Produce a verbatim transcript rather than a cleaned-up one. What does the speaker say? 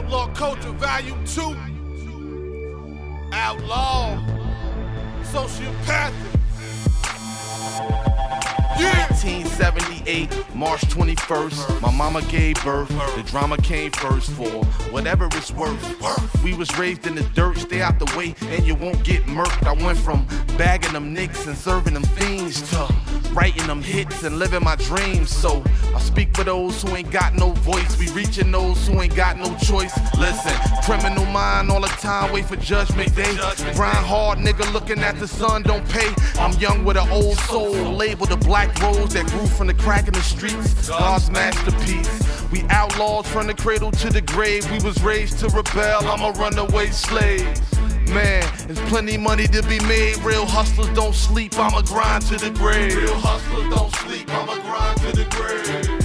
Outlaw Culture Volume two. Outlaw. Sociopathic. Yeah. nineteen seventy-eight, March twenty-first, my mama gave birth. The drama came first for whatever it's worth. We was raised in the dirt, stay out the way and you won't get murked. I went from bagging them nicks and serving them fiends to writing them hits and living my dreams. So I speak for those who ain't got no voice. We reaching those who ain't got no choice. Listen, criminal mind all the time, wait for judgment day. Grind hard, nigga, looking at the sun, don't pay. I'm young with an old soul, labeled a black rose that grew from the crack in the streets. God's masterpiece. We outlaws from the cradle to the grave. We was raised to rebel, I'm a runaway slave. Man, there's plenty money to be made. Real hustlers don't sleep, I'ma grind to the grave. Real hustlers don't sleep, I'ma grind to the grave.